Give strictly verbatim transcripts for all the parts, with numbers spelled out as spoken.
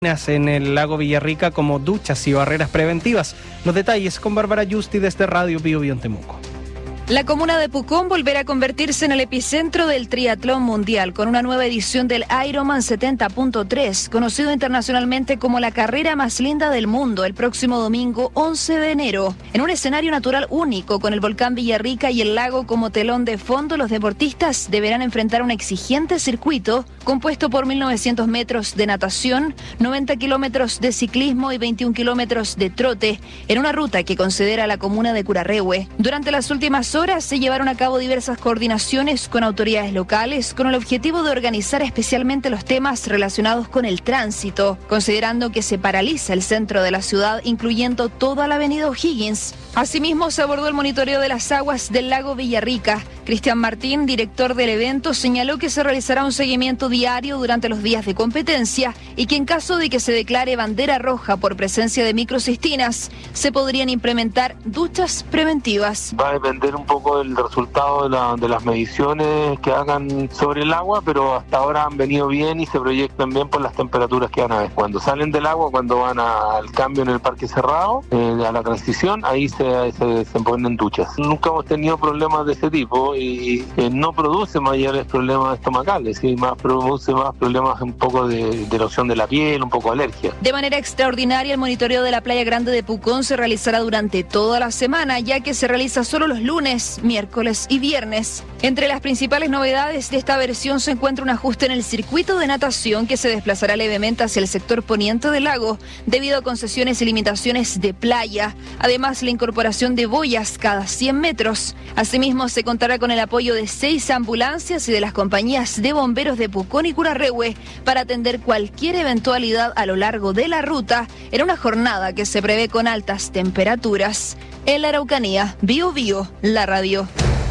en el lago Villarrica como duchas y barreras preventivas. Los detalles con Bárbara Justi desde Radio Bio Bio en Temuco. La comuna de Pucón volverá a convertirse en el epicentro del triatlón mundial con una nueva edición del Ironman setenta punto tres, conocido internacionalmente como la carrera más linda del mundo, el próximo domingo once de enero. En un escenario natural único, con el volcán Villarrica y el lago como telón de fondo, los deportistas deberán enfrentar un exigente circuito compuesto por mil novecientos metros de natación, noventa kilómetros de ciclismo y veintiún kilómetros de trote, en una ruta que considera la comuna de Curarrehue. Durante las últimas horas se llevaron a cabo diversas coordinaciones con autoridades locales con el objetivo de organizar especialmente los temas relacionados con el tránsito, considerando que se paraliza el centro de la ciudad, incluyendo toda la avenida O'Higgins. Asimismo, se abordó el monitoreo de las aguas del lago Villarrica. Cristian Martín, director del evento, señaló que se realizará un seguimiento diario durante los días de competencia y que en caso de que se declare bandera roja por presencia de microcistinas, se podrían implementar duchas preventivas. Va a depender un poco del resultado de, la, de las mediciones que hagan sobre el agua, pero hasta ahora han venido bien y se proyectan bien por las temperaturas que van a haber. Cuando salen del agua, cuando van a, al cambio en el parque cerrado, eh, a la transición, ahí se, se, se ponen duchas. Nunca hemos tenido problemas de ese tipo y eh, no produce mayores problemas estomacales, y más produce más problemas un poco de, de erosión de la piel, un poco de alergia. De manera extraordinaria, el monitoreo de la Playa Grande de Pucón se realizará durante toda la semana, ya que se realiza solo los lunes, miércoles y viernes. Entre las principales novedades de esta versión se encuentra un ajuste en el circuito de natación que se desplazará levemente hacia el sector poniente del lago debido a concesiones y limitaciones de playa. Además, la incorporación de boyas cada cien metros. Asimismo, se contará con el apoyo de seis ambulancias y de las compañías de bomberos de Pucón y Curarrehue para atender cualquier eventualidad a lo largo de la ruta en una jornada que se prevé con altas temperaturas. En la Araucanía, Bio Bio, la radio.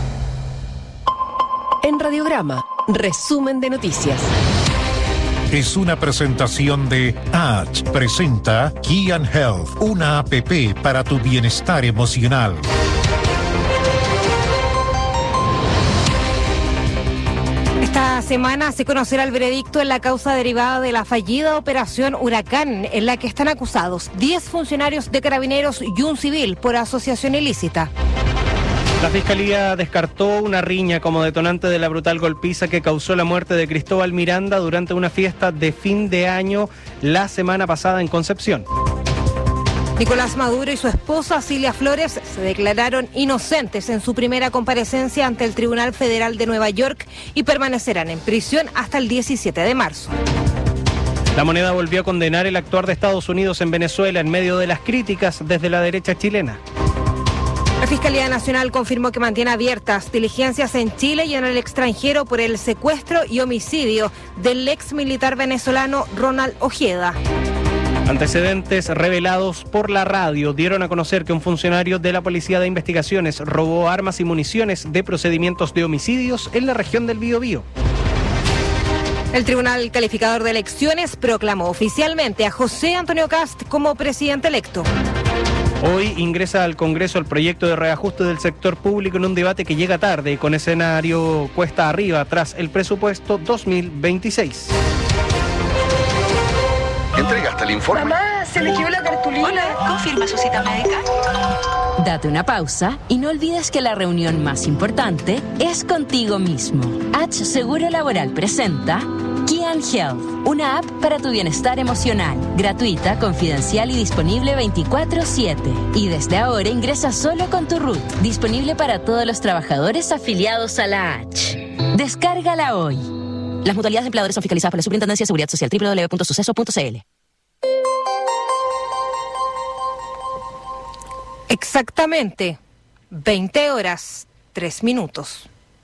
En Radiograma, resumen de noticias. Es una presentación de H. Presenta Key and Health, una app para tu bienestar emocional. Esta semana se conocerá el veredicto en la causa derivada de la fallida operación Huracán, en la que están acusados diez funcionarios de Carabineros y un civil por asociación ilícita. La Fiscalía descartó una riña como detonante de la brutal golpiza que causó la muerte de Cristóbal Miranda durante una fiesta de fin de año la semana pasada en Concepción. Nicolás Maduro y su esposa Cilia Flores se declararon inocentes en su primera comparecencia ante el Tribunal Federal de Nueva York y permanecerán en prisión hasta el diecisiete de marzo. La Moneda volvió a condenar el actuar de Estados Unidos en Venezuela en medio de las críticas desde la derecha chilena. La Fiscalía Nacional confirmó que mantiene abiertas diligencias en Chile y en el extranjero por el secuestro y homicidio del ex militar venezolano Ronald Ojeda. Antecedentes revelados por la radio dieron a conocer que un funcionario de la Policía de Investigaciones robó armas y municiones de procedimientos de homicidios en la región del Biobío. El Tribunal Calificador de Elecciones proclamó oficialmente a José Antonio Kast como presidente electo. Hoy ingresa al Congreso el proyecto de reajuste del sector público en un debate que llega tarde y con escenario cuesta arriba tras el presupuesto dos mil veintiséis. ¿Entregaste el informe? Mamá, se le quedó la cartulina. Hola, ¿confirma su cita médica? Date una pausa y no olvides que la reunión más importante es contigo mismo. H Seguro Laboral presenta Key and Health, una app para tu bienestar emocional, gratuita, confidencial y disponible veinticuatro siete. Y desde ahora ingresa solo con tu R U T, disponible para todos los trabajadores afiliados a la H. Descárgala hoy. Las mutualidades de empleadores son fiscalizadas por la Superintendencia de Seguridad Social, doble u doble u doble u punto suceso punto c l. Exactamente veinte horas, tres minutos.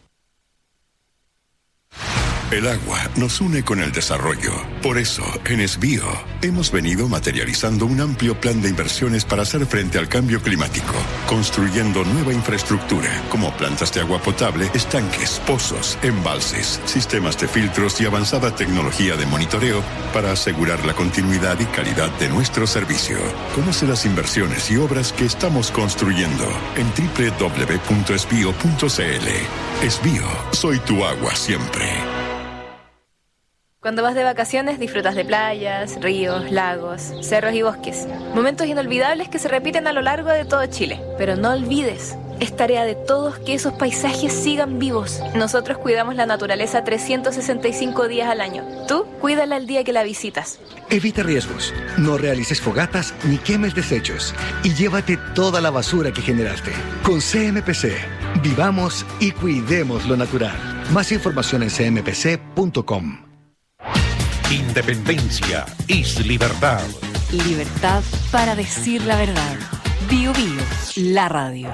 El agua nos une con el desarrollo. Por eso, en Esbio, hemos venido materializando un amplio plan de inversiones para hacer frente al cambio climático, construyendo nueva infraestructura, como plantas de agua potable, estanques, pozos, embalses, sistemas de filtros y avanzada tecnología de monitoreo para asegurar la continuidad y calidad de nuestro servicio. Conoce las inversiones y obras que estamos construyendo en doble u doble u doble u punto esbio punto c l. Esbio, soy tu agua siempre. Cuando vas de vacaciones disfrutas de playas, ríos, lagos, cerros y bosques. Momentos inolvidables que se repiten a lo largo de todo Chile. Pero no olvides, es tarea de todos que esos paisajes sigan vivos. Nosotros cuidamos la naturaleza trescientos sesenta y cinco días al año. Tú, cuídala el día que la visitas. Evita riesgos, no realices fogatas ni quemes desechos y llévate toda la basura que generaste. Con C M P C, vivamos y cuidemos lo natural. Más información en c m p c punto com. Independencia es libertad. Libertad para decir la verdad. Bio Bio, la radio.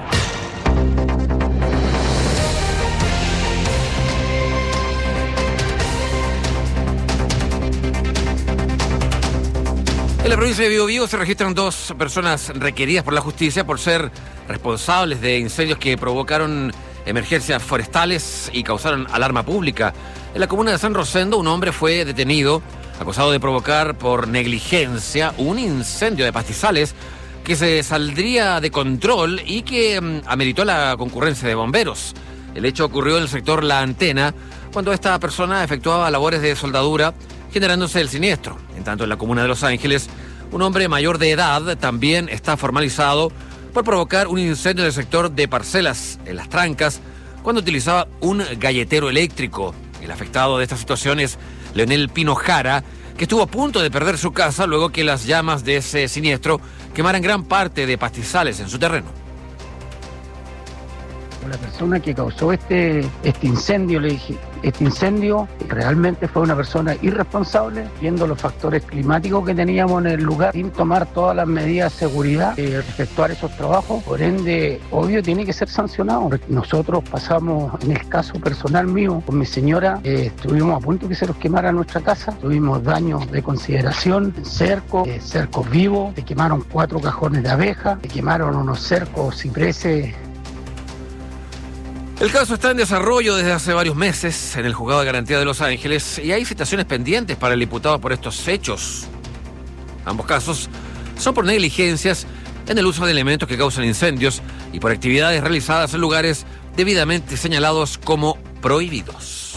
En la provincia de Biobío se registran dos personas requeridas por la justicia por ser responsables de incendios que provocaron emergencias forestales y causaron alarma pública. En la comuna de San Rosendo, un hombre fue detenido, acusado de provocar por negligencia un incendio de pastizales que se saldría de control y que um, ameritó la concurrencia de bomberos. El hecho ocurrió en el sector La Antena, cuando esta persona efectuaba labores de soldadura, generándose el siniestro. En tanto, en la comuna de Los Ángeles, un hombre mayor de edad también está formalizado por provocar un incendio en el sector de Parcelas, en Las Trancas, cuando utilizaba un galletero eléctrico. El afectado de esta situación es Leonel Pino Jara, que estuvo a punto de perder su casa luego que las llamas de ese siniestro quemaran gran parte de pastizales en su terreno. La persona que causó este, este incendio, le dije, este incendio realmente fue una persona irresponsable, viendo los factores climáticos que teníamos en el lugar, sin tomar todas las medidas de seguridad, eh, efectuar esos trabajos, por ende, obvio, tiene que ser sancionado. Nosotros pasamos, en el caso personal mío, con mi señora, eh, estuvimos a punto de que se nos quemara nuestra casa, tuvimos daños de consideración, cercos, eh, cercos vivos, se quemaron cuatro cajones de abejas, se quemaron unos cercos cipreses. El caso está en desarrollo desde hace varios meses en el Juzgado de Garantía de Los Ángeles y hay citaciones pendientes para el imputado por estos hechos. Ambos casos son por negligencias en el uso de elementos que causan incendios y por actividades realizadas en lugares debidamente señalados como prohibidos.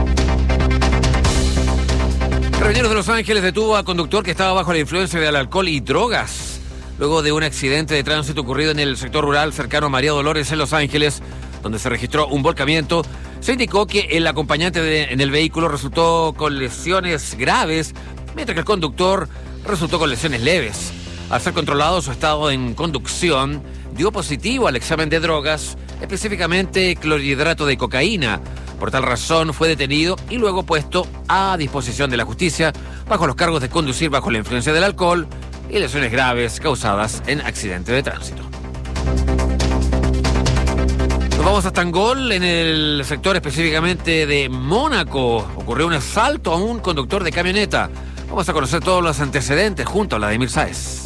Carabineros de Los Ángeles detuvo a conductor que estaba bajo la influencia del alcohol y drogas luego de un accidente de tránsito ocurrido en el sector rural cercano a María Dolores en Los Ángeles, donde se registró un volcamiento. Se indicó que el acompañante de, en el vehículo resultó con lesiones graves, mientras que el conductor resultó con lesiones leves. Al ser controlado su estado en conducción, dio positivo al examen de drogas, específicamente clorhidrato de cocaína. Por tal razón fue detenido y luego puesto a disposición de la justicia bajo los cargos de conducir bajo la influencia del alcohol y lesiones graves causadas en accidente de tránsito. Nos vamos hasta Angol, en el sector específicamente de Mónaco. Ocurrió un asalto a un conductor de camioneta. Vamos a conocer todos los antecedentes junto a Vladimir Sáez.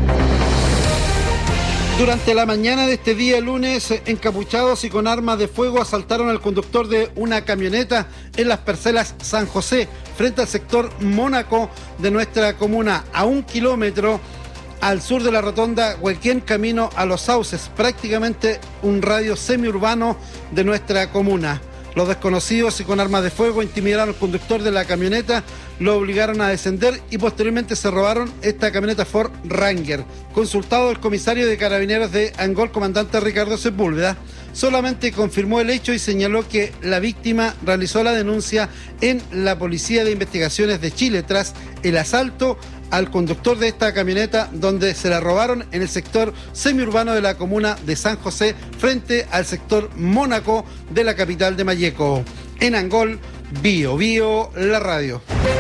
Durante la mañana de este día lunes, encapuchados y con armas de fuego asaltaron al conductor de una camioneta en las Parcelas San José, frente al sector Mónaco de nuestra comuna, a un kilómetro al sur de la rotonda Huequén, camino a Los Sauces, prácticamente un radio semiurbano de nuestra comuna. Los desconocidos y con armas de fuego intimidaron al conductor de la camioneta, lo obligaron a descender y posteriormente se robaron esta camioneta Ford Ranger. Consultado el comisario de Carabineros de Angol, comandante Ricardo Sepúlveda, solamente confirmó el hecho y señaló que la víctima realizó la denuncia en la Policía de Investigaciones de Chile tras el asalto al conductor de esta camioneta, donde se la robaron en el sector semiurbano de la comuna de San José, frente al sector Mónaco de la capital de Malleco. En Angol, Bio Bio, la radio.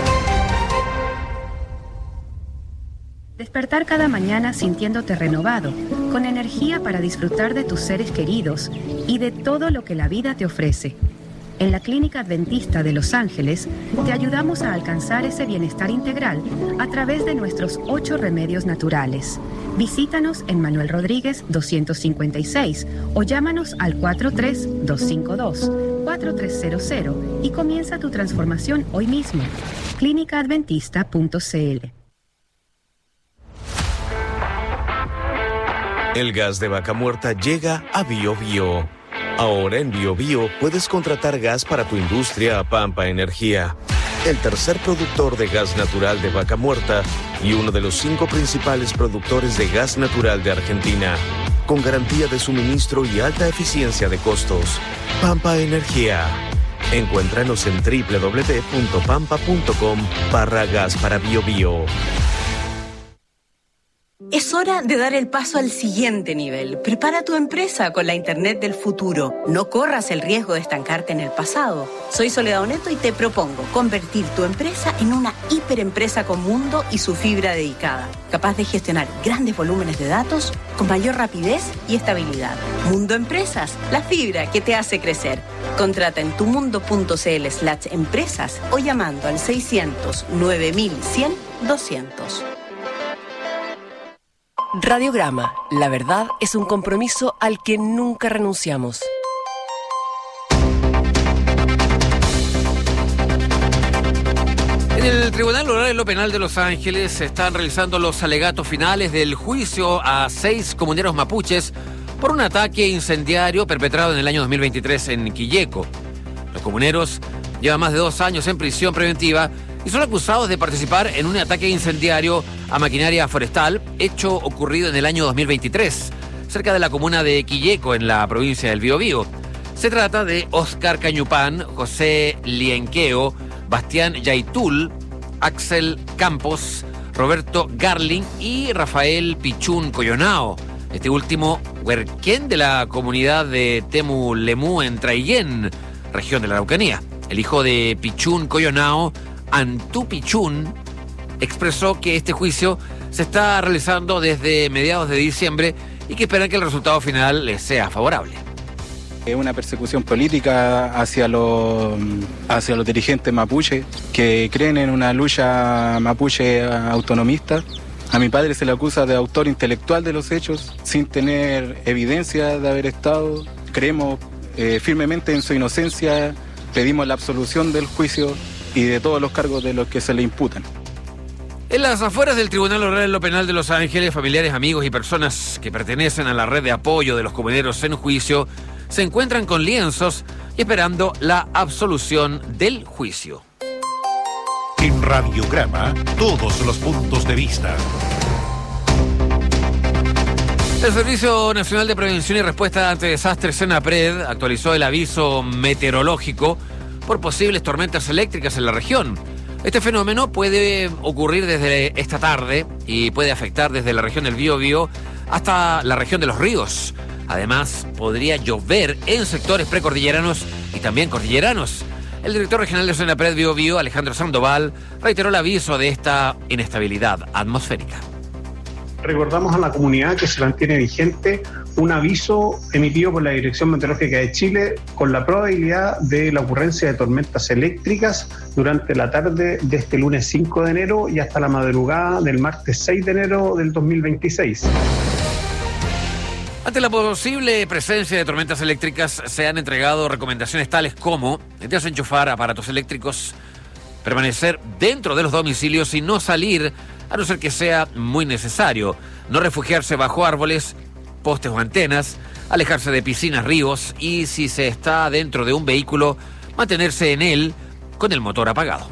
Despertar cada mañana sintiéndote renovado, con energía para disfrutar de tus seres queridos y de todo lo que la vida te ofrece. En la Clínica Adventista de Los Ángeles te ayudamos a alcanzar ese bienestar integral a través de nuestros ocho remedios naturales. Visítanos en Manuel Rodríguez doscientos cincuenta y seis o llámanos al cuatro tres dos cinco dos cuatro tres cero cero y comienza tu transformación hoy mismo. clínica adventista punto c l. El gas de vaca muerta llega a Bio Bio. Ahora en Bio Bio puedes contratar gas para tu industria a Pampa Energía. el tercer productor de gas natural de Vaca Muerta y uno de los cinco principales productores de gas natural de Argentina, con garantía de suministro y alta eficiencia de costos. Pampa Energía. Encuéntranos en doble u doble u doble u punto pampa punto com barra gas para bio bio. Es hora de dar el paso al siguiente nivel. Prepara tu empresa con la Internet del futuro. No corras el riesgo de estancarte en el pasado. Soy Soledad Oneto y te propongo convertir tu empresa en una hiperempresa con mundo y su fibra dedicada, capaz de gestionar grandes volúmenes de datos con mayor rapidez y estabilidad. Mundo Empresas, la fibra que te hace crecer. Contrata en tumundo.cl slash empresas o llamando al seiscientos nueve mil cien doscientos. Radiograma, la verdad es un compromiso al que nunca renunciamos. En el Tribunal Oral de lo Penal de Los Ángeles se están realizando los alegatos finales del juicio a seis comuneros mapuches por un ataque incendiario perpetrado en el año dos mil veintitrés en Quilleco. Los comuneros llevan más de dos años en prisión preventiva y son acusados de participar en un ataque incendiario a maquinaria forestal, hecho ocurrido en el año dos mil veintitrés, cerca de la comuna de Quilleco, en la provincia del Biobío. Se trata de Óscar Cañupán, José Lienqueo, Bastián Yaitul, Axel Campos, Roberto Garling y Rafael Pichún Coyonao. Este último, huerquén de la comunidad de Temu Lemú en Traillén, región de la Araucanía. El hijo de Pichún Coyonao, Antú Pichún, expresó que este juicio se está realizando desde mediados de diciembre y que esperan que el resultado final les sea favorable. Es una persecución política hacia los, hacia los dirigentes mapuche que creen en una lucha mapuche autonomista. A mi padre se le acusa de autor intelectual de los hechos sin tener evidencia de haber estado. Creemos eh, firmemente en su inocencia, pedimos la absolución del juicio y de todos los cargos de los que se le imputan. En las afueras del Tribunal Oral de lo Penal de Los Ángeles, familiares, amigos y personas que pertenecen a la red de apoyo de los comuneros en juicio se encuentran con lienzos y esperando la absolución del juicio. En Radiograma, todos los puntos de vista. El Servicio Nacional de Prevención y Respuesta ante Desastres, SENAPRED, actualizó el aviso meteorológico por posibles tormentas eléctricas en la región. Este fenómeno puede ocurrir desde esta tarde y puede afectar desde la región del Biobío hasta la región de los ríos. Además, podría llover en sectores precordilleranos y también cordilleranos. El director regional de SENAPRED Biobío, Alejandro Sandoval, reiteró el aviso de esta inestabilidad atmosférica. Recordamos a la comunidad que se mantiene vigente un aviso emitido por la Dirección Meteorológica de Chile con la probabilidad de la ocurrencia de tormentas eléctricas durante la tarde de este lunes cinco de enero y hasta la madrugada del martes seis de enero del dos mil veintiséis. Ante la posible presencia de tormentas eléctricas, se han entregado recomendaciones tales como desenchufar aparatos eléctricos, permanecer dentro de los domicilios y no salir a no ser que sea muy necesario, no refugiarse bajo árboles, postes o antenas, alejarse de piscinas, ríos y, si se está dentro de un vehículo, mantenerse en él con el motor apagado.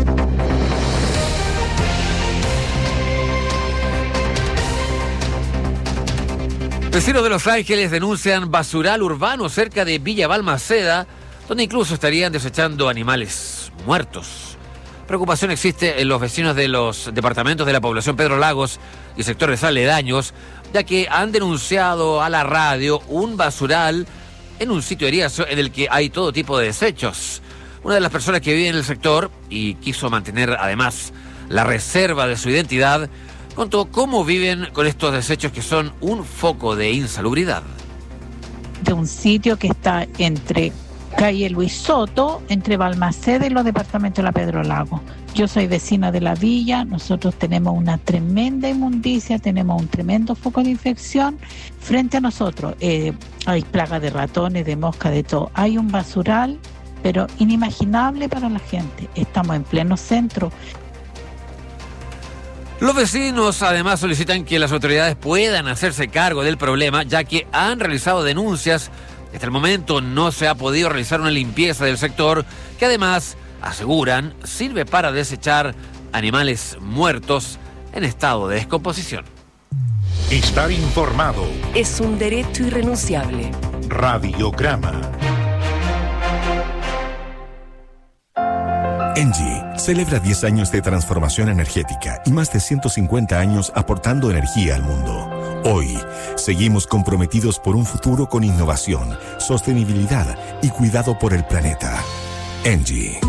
Vecinos de Los Ángeles denuncian basural urbano cerca de Villa Balmaceda, donde incluso estarían desechando animales muertos. Preocupación existe en los vecinos de los departamentos de la población Pedro Lagos y sectores aledaños, ya que han denunciado a la radio un basural en un sitio eriazo en el que hay todo tipo de desechos. Una de las personas que vive en el sector y quiso mantener además la reserva de su identidad, contó cómo viven con estos desechos que son un foco de insalubridad. De un sitio que está entre calle Luis Soto, entre Balmaceda y los departamentos de la Pedro Lago. Yo soy vecina de la villa, nosotros tenemos una tremenda inmundicia, tenemos un tremendo foco de infección frente a nosotros. Eh, hay plagas de ratones, de mosca, de todo. Hay un basural, pero inimaginable para la gente. Estamos en pleno centro. Los vecinos además solicitan que las autoridades puedan hacerse cargo del problema, ya que han realizado denuncias. Hasta el momento no se ha podido realizar una limpieza del sector, que además aseguran, sirve para desechar animales muertos en estado de descomposición. Estar informado es un derecho irrenunciable. Radiograma. Engie celebra diez años de transformación energética y más de ciento cincuenta años aportando energía al mundo. Hoy, seguimos comprometidos por un futuro con innovación, sostenibilidad y cuidado por el planeta. Engie.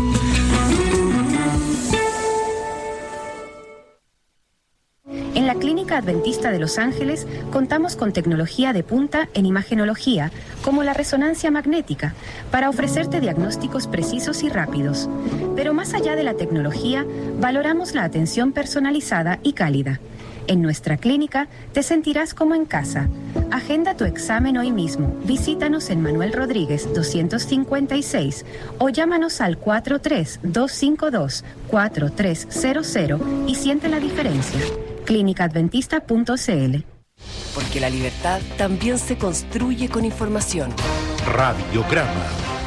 En la Clínica Adventista de Los Ángeles contamos con tecnología de punta en imagenología, como la resonancia magnética, para ofrecerte diagnósticos precisos y rápidos. Pero más allá de la tecnología, valoramos la atención personalizada y cálida. En nuestra clínica te sentirás como en casa. Agenda tu examen hoy mismo. Visítanos en Manuel Rodríguez doscientos cincuenta y seis o llámanos al cuatro tres dos cinco dos cuatro tres cero cero y siente la diferencia. clínica adventista punto c l. Porque la libertad también se construye con información. Radiograma.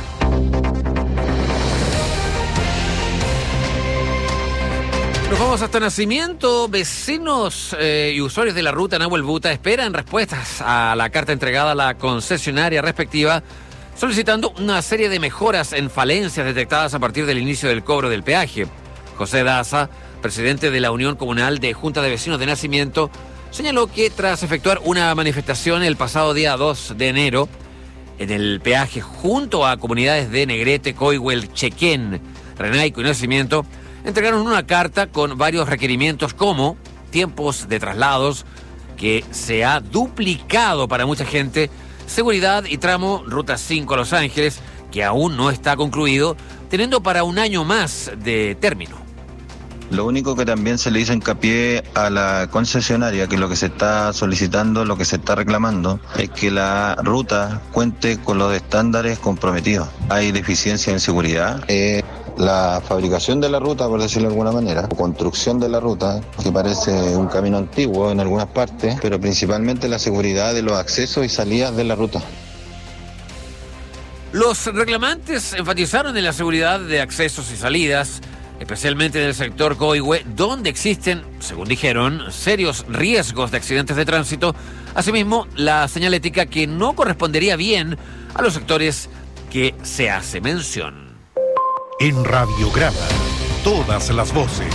Nos vamos hasta Nacimiento. Vecinos eh, y usuarios de la ruta Nahuel Buta esperan respuestas a la carta entregada a la concesionaria respectiva, solicitando una serie de mejoras en falencias detectadas a partir del inicio del cobro del peaje. José Daza, presidente de la Unión Comunal de Junta de Vecinos de Nacimiento, señaló que tras efectuar una manifestación el pasado día dos de enero en el peaje junto a comunidades de Negrete, Coihuel, Chequén, Renaico y Nacimiento, entregaron una carta con varios requerimientos como tiempos de traslados que se ha duplicado para mucha gente, seguridad y tramo Ruta cinco a Los Ángeles, que aún no está concluido, teniendo para un año más de término. Lo único que también se le hizo hincapié a la concesionaria, que lo que se está solicitando, lo que se está reclamando, es que la ruta cuente con los estándares comprometidos. Hay deficiencia en seguridad. Eh, la fabricación de la ruta, por decirlo de alguna manera, o construcción de la ruta, que parece un camino antiguo en algunas partes, pero principalmente la seguridad de los accesos y salidas de la ruta. Los reclamantes enfatizaron en la seguridad de accesos y salidas, especialmente del sector Coihue, donde existen, según dijeron, serios riesgos de accidentes de tránsito. Asimismo, la señalética que no correspondería bien a los sectores que se hace mención. En Radiograma, todas las voces.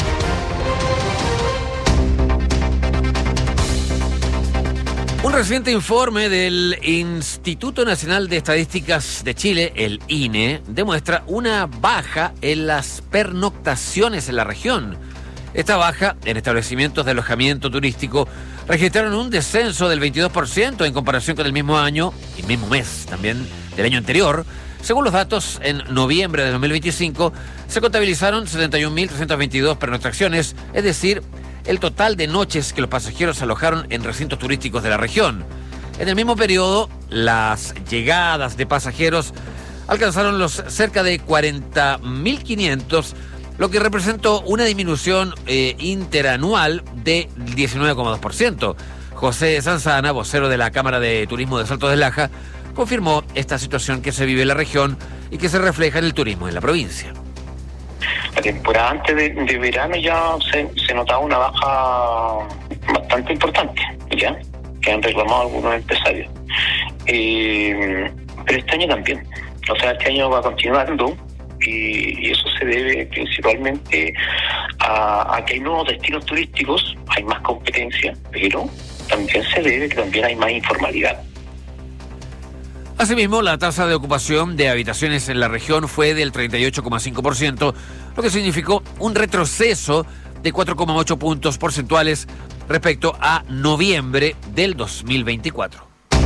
Un reciente informe del Instituto Nacional de Estadísticas de Chile, el I N E, demuestra una baja en las pernoctaciones en la región. Esta baja en establecimientos de alojamiento turístico registraron un descenso del veintidós por ciento en comparación con el mismo año y mismo mes también del año anterior. Según los datos, en noviembre de dos mil veinticinco se contabilizaron setenta y un mil trescientas veintidós pernoctaciones, es decir, el total de noches que los pasajeros se alojaron en recintos turísticos de la región. En el mismo periodo, las llegadas de pasajeros alcanzaron los cerca de cuarenta mil quinientos, lo que representó una disminución eh, interanual de diecinueve coma dos por ciento. José Sanzana, vocero de la Cámara de Turismo de Salto de Laja, confirmó esta situación que se vive en la región y que se refleja en el turismo en la provincia. La temporada antes de, de verano ya se, se notaba una baja bastante importante, ya que han reclamado algunos empresarios. Eh, pero este año también, o sea, este año va continuando y, y eso se debe principalmente a, a que hay nuevos destinos turísticos, hay más competencia, pero también se debe que también hay más informalidad. Asimismo, la tasa de ocupación de habitaciones en la región fue del treinta y ocho coma cinco por ciento, lo que significó un retroceso de cuatro coma ocho puntos porcentuales respecto a noviembre del dos mil veinticuatro.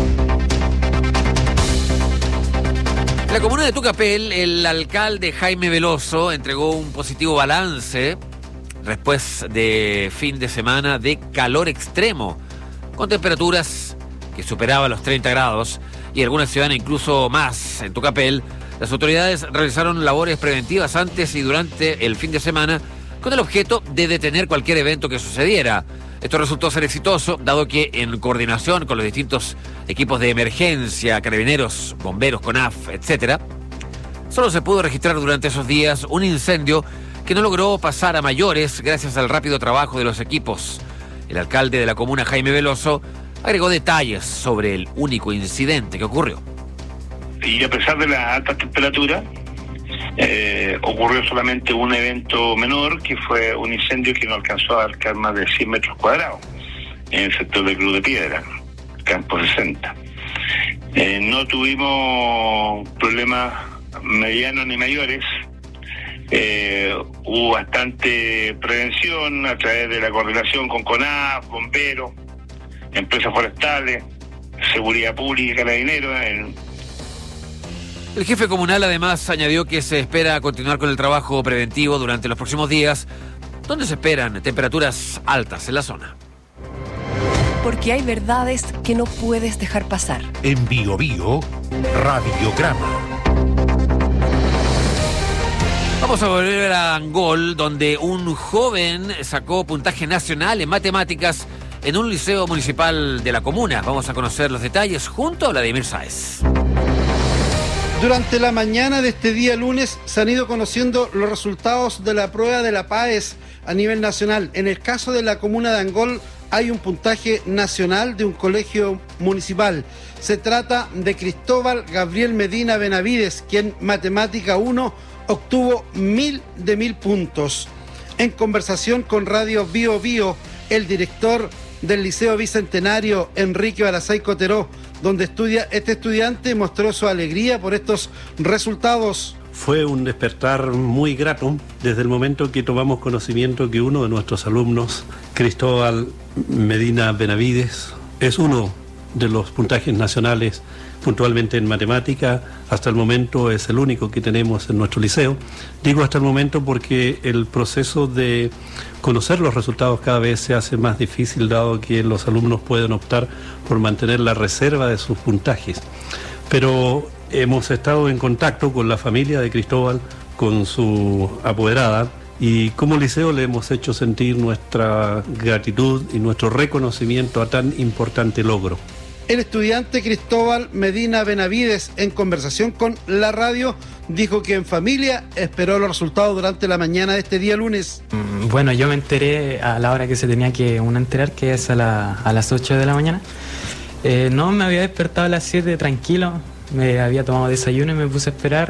En la comuna de Tucapel, el alcalde Jaime Veloso entregó un positivo balance después de fin de semana de calor extremo, con temperaturas que superaban los treinta grados y algunas ciudades incluso más. En Tucapel, las autoridades realizaron labores preventivas antes y durante el fin de semana con el objeto de detener cualquier evento que sucediera. Esto resultó ser exitoso, dado que en coordinación con los distintos equipos de emergencia, carabineros, bomberos, CONAF, etcétera, Solo se pudo registrar durante esos días un incendio que no logró pasar a mayores gracias al rápido trabajo de los equipos. El alcalde de la comuna, Jaime Veloso, agregó detalles sobre el único incidente que ocurrió. Y a pesar de las altas temperaturas, eh, ocurrió solamente un evento menor, que fue un incendio que no alcanzó a abarcar más de cien metros cuadrados en el sector de Cruz de Piedra, Campo sesenta. Eh, no tuvimos problemas medianos ni mayores. Eh, hubo bastante prevención a través de la coordinación con CONAF, bomberos, empresas forestales, seguridad pública y carabineros. En... El jefe comunal además añadió que se espera continuar con el trabajo preventivo durante los próximos días, donde se esperan temperaturas altas en la zona. Porque hay verdades que no puedes dejar pasar. En Bio Bio, Radiograma. Vamos a volver a Angol, donde un joven sacó puntaje nacional en matemáticas en un liceo municipal de la comuna. Vamos a conocer los detalles junto a Vladimir Sáez. Durante la mañana de este día lunes se han ido conociendo los resultados de la prueba de la PAES a nivel nacional. En el caso de la comuna de Angol hay un puntaje nacional de un colegio municipal. Se trata de Cristóbal Gabriel Medina Benavides, quien Matemática uno obtuvo mil de mil puntos. En conversación con Radio Bio Bio, el director del Liceo Bicentenario, Enrique Barazay Coteró, donde estudia este estudiante, mostró su alegría por estos resultados. Fue un despertar muy grato desde el momento que tomamos conocimiento que uno de nuestros alumnos, Cristóbal Medina Benavides, es uno de los puntajes nacionales puntualmente en matemática. Hasta el momento es el único que tenemos en nuestro liceo. Digo hasta el momento porque el proceso de conocer los resultados cada vez se hace más difícil, dado que los alumnos pueden optar por mantener la reserva de sus puntajes. Pero hemos estado en contacto con la familia de Cristóbal, con su apoderada, y como liceo le hemos hecho sentir nuestra gratitud y nuestro reconocimiento a tan importante logro. El estudiante Cristóbal Medina Benavides, en conversación con la radio, dijo que en familia esperó los resultados durante la mañana de este día lunes. Bueno, yo me enteré a la hora que se tenía que uno enterar, que es a, la, a las ocho de la mañana. Eh, no, me había despertado a las siete tranquilo, me había tomado desayuno y me puse a esperar.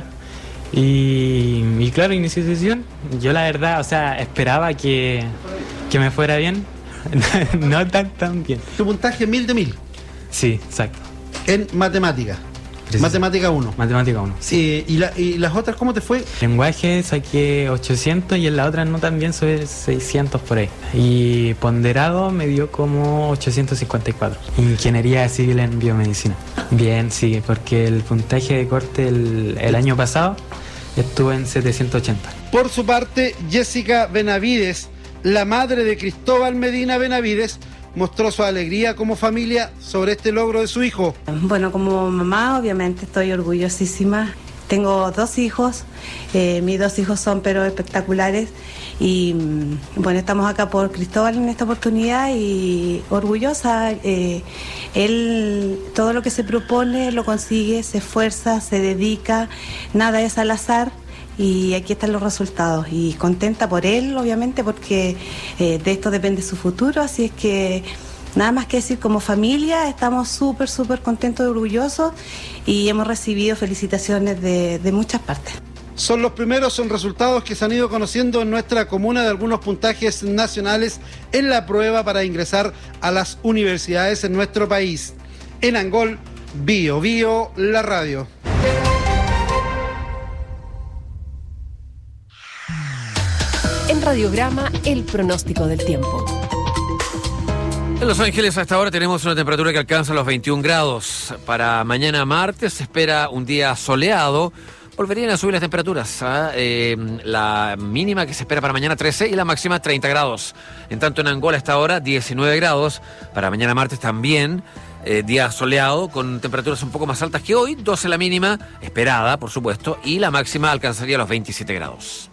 Y, y claro, inicié sesión. Yo la verdad, o sea, esperaba que, que me fuera bien, no tan, tan bien. ¿Tu puntaje mil de mil? Sí, exacto. En matemática. Preciso. Matemática uno. Matemática uno. Sí. ¿Y, la, ¿Y las otras cómo te fue? Lenguaje saqué ochocientos y en la otra no también soy seiscientos por ahí. Y ponderado me dio como ochocientos cincuenta y cuatro. Ingeniería civil en biomedicina. Bien, sí, porque el puntaje de corte el, el año pasado estuvo en setecientos ochenta. Por su parte, Jessica Benavides, la madre de Cristóbal Medina Benavides, mostró su alegría como familia sobre este logro de su hijo. Bueno, como mamá obviamente estoy orgullosísima. Tengo dos hijos, eh, mis dos hijos son pero espectaculares y bueno, estamos acá por Cristóbal en esta oportunidad y orgullosa. Eh, él todo lo que se propone lo consigue, se esfuerza, se dedica, nada es al azar. Y aquí están los resultados y contenta por él, obviamente, porque eh, de esto depende su futuro, así es que nada más que decir, como familia estamos súper, súper contentos y orgullosos y hemos recibido felicitaciones de, de muchas partes. Son los primeros son resultados que se han ido conociendo en nuestra comuna de algunos puntajes nacionales en la prueba para ingresar a las universidades en nuestro país. En Angol, Bio Bio, la radio. En Radiograma, el pronóstico del tiempo. En Los Ángeles hasta ahora tenemos una temperatura que alcanza los veintiún grados. Para mañana martes se espera un día soleado. Volverían a subir las temperaturas. ¿eh? Eh, la mínima que se espera para mañana trece y la máxima treinta grados. En tanto en Angola hasta ahora diecinueve grados. Para mañana martes también eh, día soleado con temperaturas un poco más altas que hoy. doce la mínima, esperada por supuesto, y la máxima alcanzaría los veintisiete grados.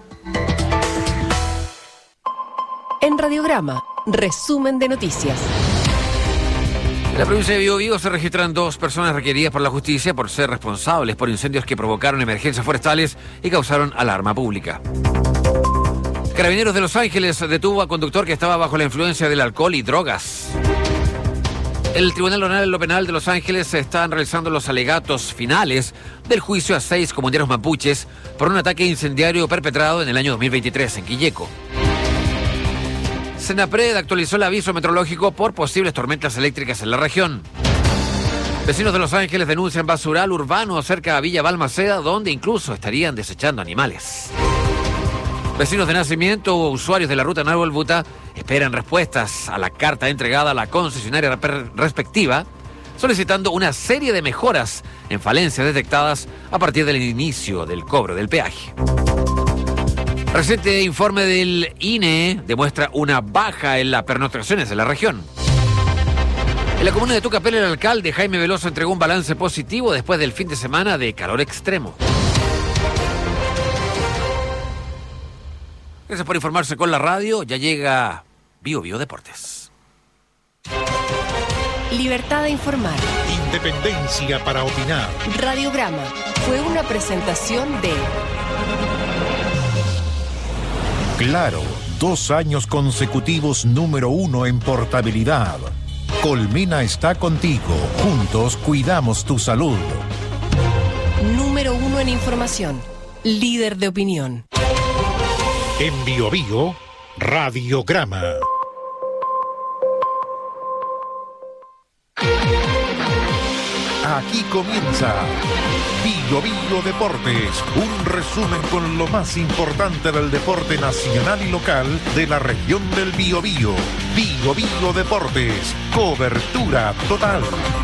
En Radiograma, resumen de noticias. En la provincia de Biobío se registran dos personas requeridas por la justicia por ser responsables por incendios que provocaron emergencias forestales y causaron alarma pública. Carabineros de Los Ángeles detuvo a conductor que estaba bajo la influencia del alcohol y drogas. El Tribunal Oral en lo Penal de Los Ángeles se están realizando los alegatos finales del juicio a seis comuneros mapuches por un ataque incendiario perpetrado en el año dos mil veintitrés en Quilleco. Senapred actualizó el aviso meteorológico por posibles tormentas eléctricas en la región. Vecinos de Los Ángeles denuncian basural urbano cerca de Villa Balmaceda, donde incluso estarían desechando animales. Vecinos de Nacimiento o usuarios de la ruta Nahuel-Buta esperan respuestas a la carta entregada a la concesionaria respectiva, solicitando una serie de mejoras en falencias detectadas a partir del inicio del cobro del peaje. Reciente informe del I N E demuestra una baja en las pernoctaciones de la región. En la comuna de Tucapel, el alcalde Jaime Veloso entregó un balance positivo después del fin de semana de calor extremo. Gracias por informarse con la radio. Ya llega Bio Bio Deportes. Libertad de informar. Independencia para opinar. Radiograma fue una presentación de... Claro, dos años consecutivos número uno en portabilidad. Colmena está contigo. Juntos cuidamos tu salud. Número uno en información. Líder de opinión. En Bio Bio, Radiograma. Aquí comienza Bio Bio Deportes, un resumen con lo más importante del deporte nacional y local de la región del Biobío. Bio Bio Deportes, cobertura total.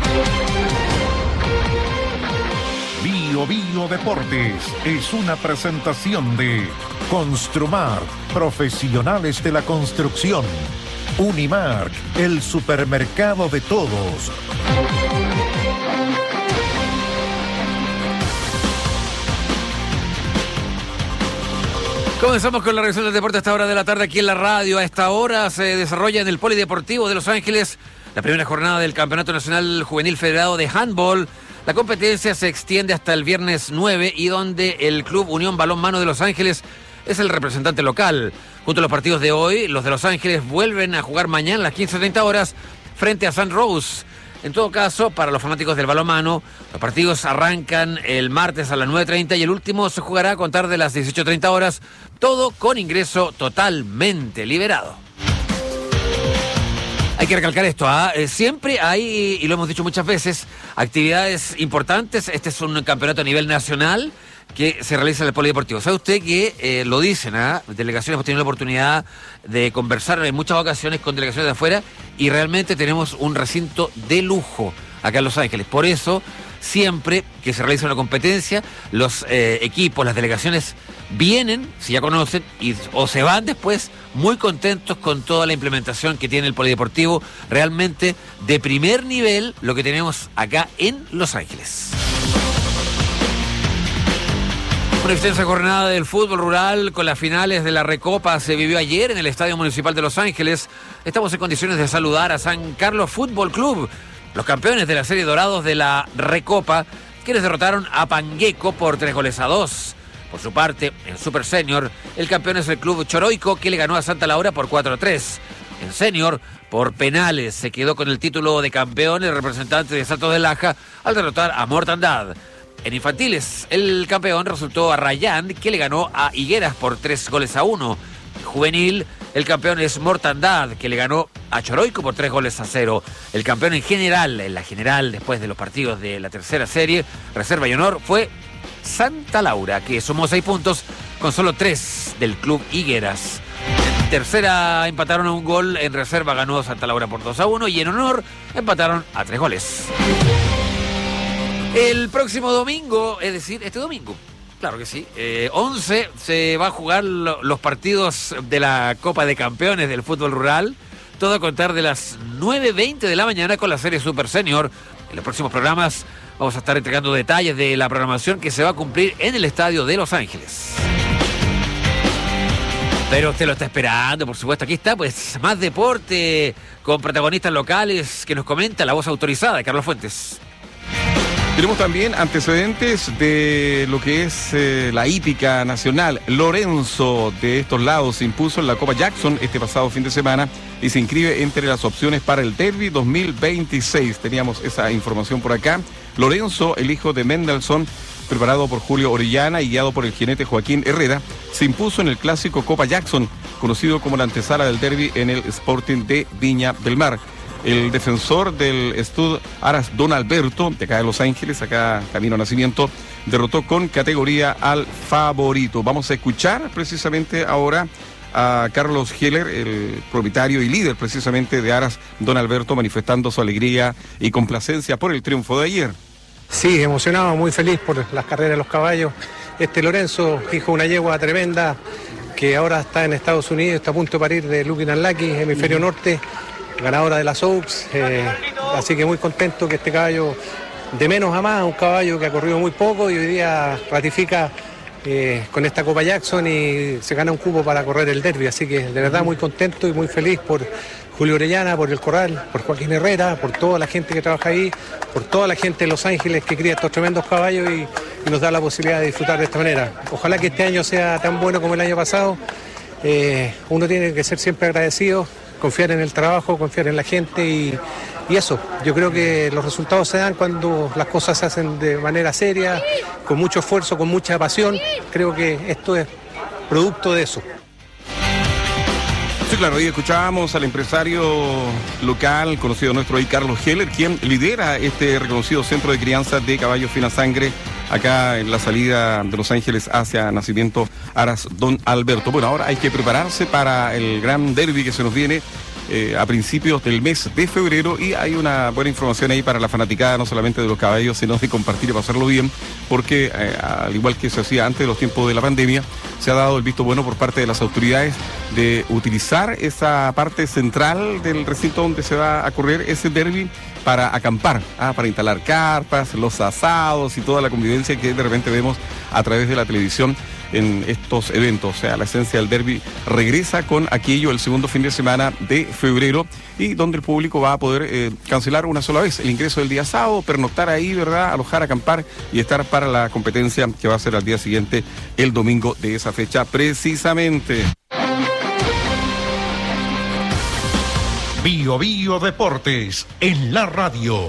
Bio Bio Deportes es una presentación de Construmar, profesionales de la construcción. Unimark, el supermercado de todos. Comenzamos con la revisión del deporte a esta hora de la tarde aquí en la radio. A esta hora se desarrolla en el Polideportivo de Los Ángeles la primera jornada del Campeonato Nacional Juvenil Federado de Handball. La competencia se extiende hasta el viernes nueve y donde el Club Unión Balonmano de Los Ángeles es el representante local. Junto a los partidos de hoy, los de Los Ángeles vuelven a jugar mañana a las quince treinta horas frente a San Rose. En todo caso, para los fanáticos del balonmano, los partidos arrancan el martes a las nueve treinta y el último se jugará a contar de las dieciocho treinta horas, todo con ingreso totalmente liberado. Hay que recalcar esto, ¿ah? eh, siempre hay, y lo hemos dicho muchas veces, actividades importantes. Este es un campeonato a nivel nacional que se realiza en el Polideportivo. ¿Sabe usted que eh, lo dicen, ¿ah? Delegaciones hemos tenido la oportunidad de conversar en muchas ocasiones con delegaciones de afuera y realmente tenemos un recinto de lujo acá en Los Ángeles. Por eso, siempre que se realiza una competencia, los eh, equipos, las delegaciones vienen, si ya conocen, y, o se van después muy contentos con toda la implementación que tiene el Polideportivo. Realmente de primer nivel lo que tenemos acá en Los Ángeles. Una extensa jornada del fútbol rural con las finales de la Recopa se vivió ayer en el Estadio Municipal de Los Ángeles. Estamos en condiciones de saludar a San Carlos Fútbol Club, los campeones de la serie Dorados de la Recopa, quienes derrotaron a Pangueco por tres goles a dos. Por su parte, en Super Senior, el campeón es el Club Choroico, que le ganó a Santa Laura por cuatro a tres. En Senior, por penales, se quedó con el título de campeón el representante de Salto de Laja al derrotar a Mortandad. En infantiles, el campeón resultó Arrayán, que le ganó a Higueras por tres goles a uno. En juvenil, el campeón es Mortandad, que le ganó a Choroico por tres goles a cero. El campeón en general, en la general, después de los partidos de la tercera serie, Reserva y Honor, fue Santa Laura, que sumó seis puntos con solo tres del Club Higueras. En tercera empataron a un gol, en Reserva ganó Santa Laura por dos a uno y en Honor empataron a tres goles. El próximo domingo, es decir, este domingo, claro que sí, eh, once se va a jugar lo, los partidos de la Copa de Campeones del fútbol rural, todo a contar de las nueve veinte de la mañana con la serie Super Senior. En los próximos programas vamos a estar entregando detalles de la programación que se va a cumplir en el Estadio de Los Ángeles. Pero usted lo está esperando, por supuesto. Aquí está, pues, más deporte con protagonistas locales que nos comenta la voz autorizada de Carlos Fuentes. Tenemos también antecedentes de lo que es eh, la hípica nacional. Lorenzo de estos lados se impuso en la Copa Jackson este pasado fin de semana y se inscribe entre las opciones para el Derby dos mil veintiséis. Teníamos esa información por acá. Lorenzo, el hijo de Mendelssohn, preparado por Julio Orellana y guiado por el jinete Joaquín Herrera, se impuso en el clásico Copa Jackson, conocido como la antesala del Derby en el Sporting de Viña del Mar. El defensor del Stud Aras Don Alberto, de acá de Los Ángeles, acá camino a Nacimiento, derrotó con categoría al favorito. Vamos a escuchar precisamente ahora a Carlos Heller, el propietario y líder precisamente de Aras Don Alberto, manifestando su alegría y complacencia por el triunfo de ayer. Sí, emocionado, muy feliz por las carreras de los caballos. Este Lorenzo, hijo de una yegua tremenda, que ahora está en Estados Unidos, está a punto de parir de Looking Unlucky, hemisferio mm. norte, ganadora de las Oaks, eh, así que muy contento que este caballo, de menos a más, un caballo que ha corrido muy poco y hoy día ratifica eh, con esta Copa Jackson y se gana un cupo para correr el Derby, así que de verdad muy contento y muy feliz por Julio Orellana, por el Corral, por Joaquín Herrera, por toda la gente que trabaja ahí, por toda la gente de Los Ángeles que cría estos tremendos caballos y, y nos da la posibilidad de disfrutar de esta manera. Ojalá que este año sea tan bueno como el año pasado. Eh, uno tiene que ser siempre agradecido, confiar en el trabajo, confiar en la gente y, y eso. Yo creo que los resultados se dan cuando las cosas se hacen de manera seria, con mucho esfuerzo, con mucha pasión. Creo que esto es producto de eso. Sí, claro, ahí escuchábamos al empresario local, conocido nuestro ahí, Carlos Heller, quien lidera este reconocido centro de crianza de caballos fina sangre acá en la salida de Los Ángeles hacia Nacimiento Aras Don Alberto. Bueno, ahora hay que prepararse para el gran derby que se nos viene eh, a principios del mes de febrero y hay una buena información ahí para la fanaticada, no solamente de los caballos, sino de compartir y pasarlo bien, porque eh, al igual que se hacía antes de los tiempos de la pandemia, se ha dado el visto bueno por parte de las autoridades de utilizar esa parte central del recinto donde se va a correr ese derby para acampar, ¿ah? Para instalar carpas, los asados y toda la convivencia que de repente vemos a través de la televisión en estos eventos. O sea, la esencia del derby regresa con aquello el segundo fin de semana de febrero y donde el público va a poder eh, cancelar una sola vez el ingreso del día sábado, pernoctar ahí, ¿verdad? Alojar, acampar y estar para la competencia que va a ser al día siguiente, el domingo de esa fecha precisamente. Bio Bio Deportes en la radio.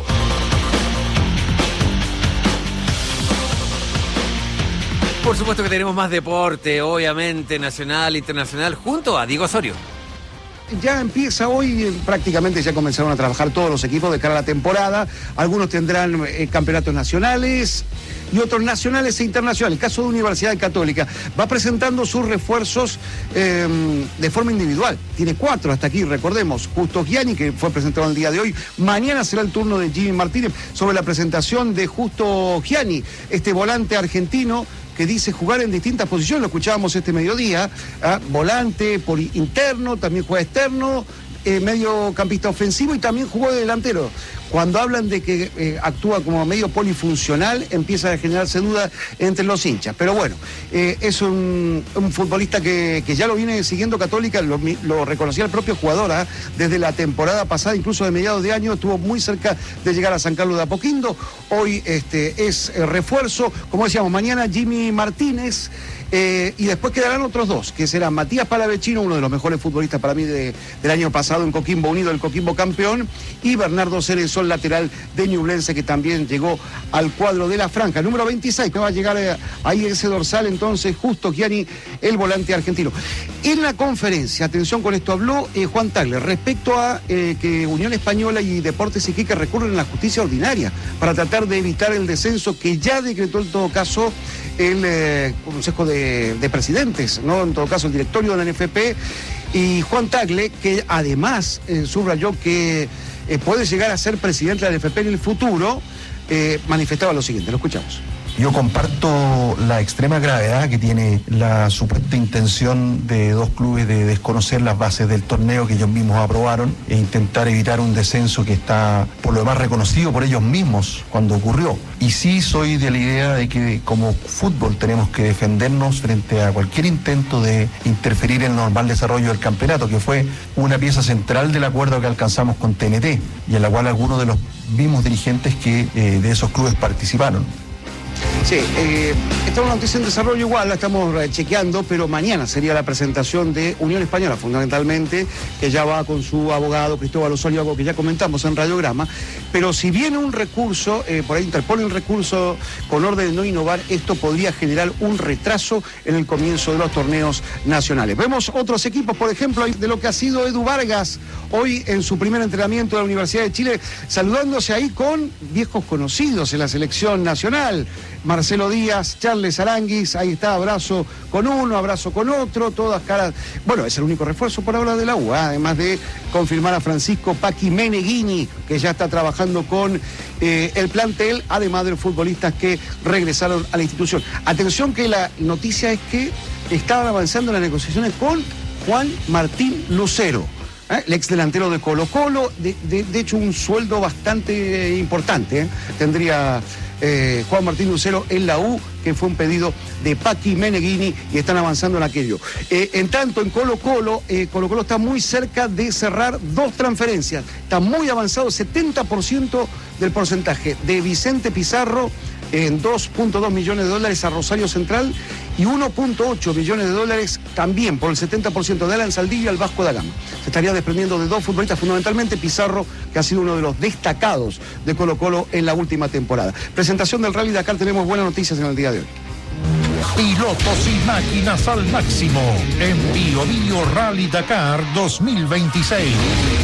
Por supuesto que tenemos más deporte, obviamente, nacional, internacional, junto a Diego Osorio. Ya empieza hoy, prácticamente ya comenzaron a trabajar todos los equipos de cara a la temporada. Algunos tendrán eh, campeonatos nacionales y otros nacionales e internacionales. El caso de Universidad Católica va presentando sus refuerzos eh, de forma individual. Tiene cuatro hasta aquí, recordemos. Justo Gianni, que fue presentado el día de hoy. Mañana será el turno de Jimmy Martínez sobre la presentación de Justo Gianni, este volante argentino que dice jugar en distintas posiciones, lo escuchábamos este mediodía, ¿eh? Volante, por interno, también juega externo, eh, mediocampista ofensivo y también jugó de delantero. Cuando hablan de que eh, actúa como medio polifuncional, empieza a generarse dudas entre los hinchas. Pero bueno, eh, es un, un futbolista que, que ya lo viene siguiendo Católica, lo, lo reconocía el propio jugador, ¿eh? Desde la temporada pasada, incluso de mediados de año, estuvo muy cerca de llegar a San Carlos de Apoquindo. Hoy este, es eh, refuerzo, como decíamos, mañana Jimmy Martínez. Eh, y después quedarán otros dos, que serán Matías Palavecino, uno de los mejores futbolistas para mí de, del año pasado en Coquimbo Unido, el Coquimbo campeón, y Bernardo Cerezo, el lateral de Ñublense, que también llegó al cuadro de la franja. Número veintiséis, que va a llegar eh, ahí ese dorsal, entonces, Justo Gianni, el volante argentino. En la conferencia, atención con esto, habló eh, Juan Tagle respecto a eh, que Unión Española y Deportes Iquique recurren a la justicia ordinaria para tratar de evitar el descenso que ya decretó en todo caso el eh, Consejo de, de Presidentes, ¿no? En todo caso el directorio de la N F P, y Juan Tagle, que además eh, subrayó que eh, puede llegar a ser presidente de la N F P en el futuro, eh, manifestaba lo siguiente, lo escuchamos. Yo comparto la extrema gravedad que tiene la supuesta intención de dos clubes de desconocer las bases del torneo que ellos mismos aprobaron e intentar evitar un descenso que está por lo demás reconocido por ellos mismos cuando ocurrió. Y sí soy de la idea de que como fútbol tenemos que defendernos frente a cualquier intento de interferir en el normal desarrollo del campeonato, que fue una pieza central del acuerdo que alcanzamos con T N T y en la cual algunos de los mismos dirigentes que eh, de esos clubes participaron. Sí, eh, esta es una noticia en desarrollo igual, la estamos chequeando, pero mañana sería la presentación de Unión Española, fundamentalmente, que ya va con su abogado Cristóbal Osorio, algo que ya comentamos en Radiograma. Pero si viene un recurso, eh, por ahí interpone un recurso con orden de no innovar, esto podría generar un retraso en el comienzo de los torneos nacionales. Vemos otros equipos, por ejemplo, de lo que ha sido Edu Vargas, hoy en su primer entrenamiento de la Universidad de Chile, saludándose ahí con viejos conocidos en la selección nacional. Marcelo Díaz, Charles Aranguis, ahí está, abrazo con uno, abrazo con otro, todas caras. Bueno, es el único refuerzo por ahora de la U, ¿eh? Además de confirmar a Francisco Paqui Meneghini, que ya está trabajando con eh, el plantel, además de los futbolistas que regresaron a la institución. Atención que la noticia es que estaban avanzando las negociaciones con Juan Martín Lucero, ¿eh? El ex delantero de Colo Colo, de, de, de hecho un sueldo bastante eh, importante, ¿eh? tendría... Eh, Juan Martín Lucero en la U, que fue un pedido de Paqui Meneghini y están avanzando en aquello. Eh, en tanto, en Colo Colo, eh, Colo Colo está muy cerca de cerrar dos transferencias. Está muy avanzado, setenta por ciento del porcentaje de Vicente Pizarro en dos punto dos millones de dólares a Rosario Central y uno punto ocho millones de dólares también por el setenta por ciento de Alan Saldivia al Vasco da Gama. Se estaría desprendiendo de dos futbolistas, fundamentalmente Pizarro, que ha sido uno de los destacados de Colo Colo en la última temporada. Presentación del Rally Dakar, tenemos buenas noticias en el día de hoy. Pilotos y máquinas al máximo en Bio Bio Rally Dakar dos mil veintiséis.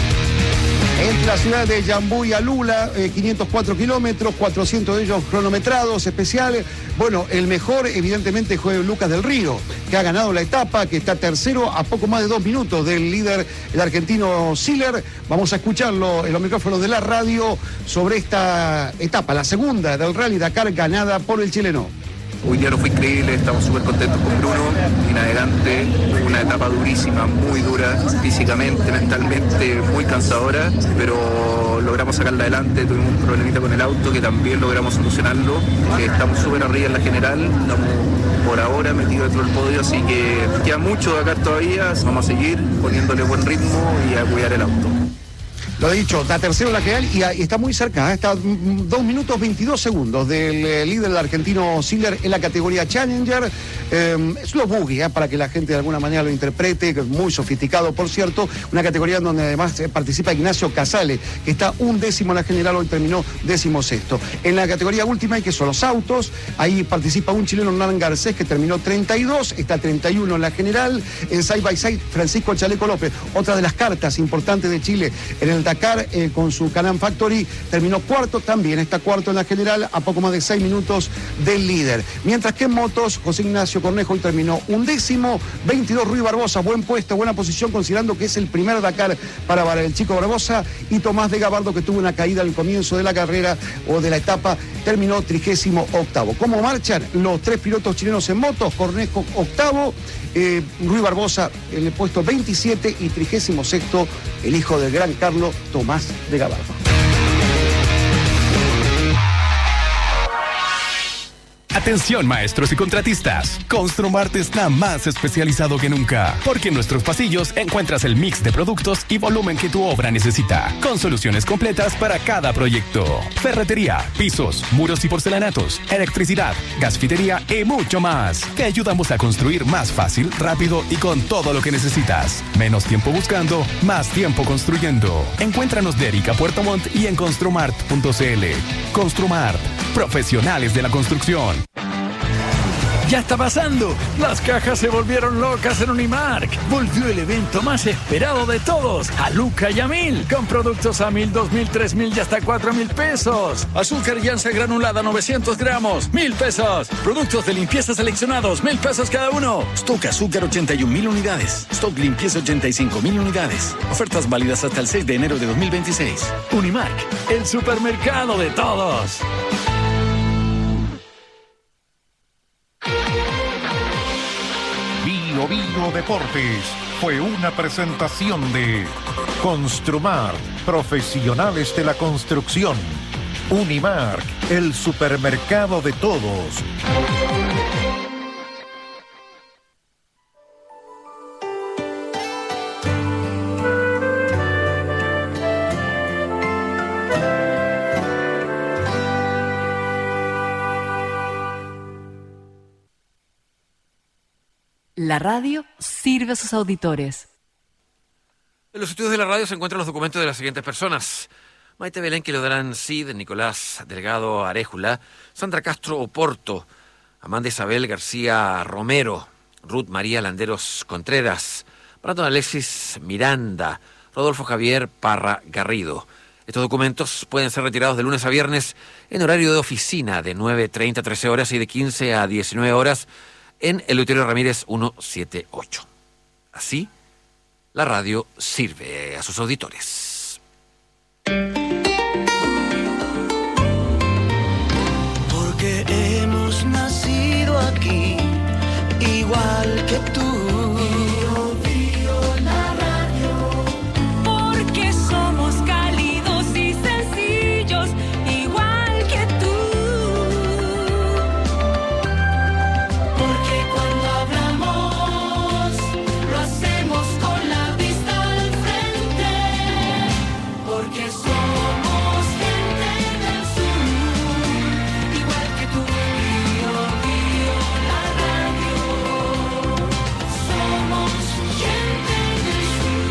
Entre la ciudad de Yambú y Alula, eh, quinientos cuatro kilómetros, cuatrocientos de ellos cronometrados, especiales. Bueno, el mejor evidentemente fue Lucas del Río, que ha ganado la etapa, que está tercero a poco más de dos minutos del líder, el argentino Siller. Vamos a escucharlo en los micrófonos de la radio sobre esta etapa, la segunda del Rally Dakar, ganada por el chileno. Hoy día no fue increíble, estamos súper contentos con Bruno y navegante, una etapa durísima, muy dura, físicamente, mentalmente, muy cansadora, pero logramos sacarla adelante, tuvimos un problemita con el auto que también logramos solucionarlo, eh, estamos súper arriba en la general, estamos por ahora metidos dentro del podio, así que queda mucho de acá todavía, vamos a seguir poniéndole buen ritmo y a cuidar el auto. Lo he dicho, está tercero en la general y, y está muy cerca, ¿eh? Está dos minutos veintidós segundos del eh, líder del argentino Siller en la categoría Challenger. Eh, es los buggy, ¿eh? Para que la gente de alguna manera lo interprete, que es muy sofisticado, por cierto. Una categoría donde además eh, participa Ignacio Casale, que está un décimo en la general, hoy terminó décimo sexto. En la categoría última, que son los autos, ahí participa un chileno, Hernán Garcés, que terminó treinta y dos, está treinta y uno en la general. En Side by Side, Francisco Chaleco López, otra de las cartas importantes de Chile en el Dakar, eh, con su Can-Am Factory, terminó cuarto, también está cuarto en la general, a poco más de seis minutos del líder. Mientras que en motos, José Ignacio Cornejo hoy terminó undécimo, veintidós Rui Barbosa, buen puesto, buena posición, considerando que es el primer Dakar para, para el chico Barbosa, y Tomás de Gabardo, que tuvo una caída al comienzo de la carrera o de la etapa, terminó trigésimo octavo. ¿Cómo marchan los tres pilotos chilenos en motos? Cornejo octavo, eh, Rui Barbosa en el puesto veintisiete y trigésimo sexto el hijo del gran Carlos, Tomás de Gabardo. Atención maestros y contratistas, Construmart está más especializado que nunca, porque en nuestros pasillos encuentras el mix de productos y volumen que tu obra necesita, con soluciones completas para cada proyecto. Ferretería, pisos, muros y porcelanatos, electricidad, gasfitería y mucho más. Te ayudamos a construir más fácil, rápido y con todo lo que necesitas. Menos tiempo buscando, más tiempo construyendo. Encuéntranos de Erika Puerto Montt y en construmart punto cl. Construmart, profesionales de la construcción. ¡Ya está pasando! Las cajas se volvieron locas en Unimark. Volvió el evento más esperado de todos, a Luca y a Mil, con productos a mil, dos mil, tres mil y hasta cuatro mil pesos. Azúcar Llanza granulada novecientos gramos, mil pesos. Productos de limpieza seleccionados, mil pesos cada uno. Stock azúcar ochenta y un mil unidades. Stock limpieza ochenta y cinco mil unidades. Ofertas válidas hasta el seis de enero de dos mil veintiséis. Unimark, el supermercado de todos. Vigo Deportes fue una presentación de Construmar, profesionales de la construcción. Unimark, el supermercado de todos. La radio sirve a sus auditores. En los estudios de la radio se encuentran los documentos de las siguientes personas: Maite Belén Quilodrán Cid, Nicolás Delgado Arejula, Sandra Castro Oporto, Amanda Isabel García Romero, Ruth María Landeros Contreras, Brandon Alexis Miranda, Rodolfo Javier Parra Garrido. Estos documentos pueden ser retirados de lunes a viernes en horario de oficina de nueve treinta a trece horas y de quince a diecinueve horas en Eleuterio Ramírez ciento setenta y ocho. Así, la radio sirve a sus auditores. Porque hemos nacido aquí, igual que tú. Bío, bío, la radio. Porque somos cálidos y sencillos, igual que tú. Porque cuando hablamos, lo hacemos con la vista al frente. Porque somos gente del sur, igual que tú. Bío, bío, la radio. Somos gente del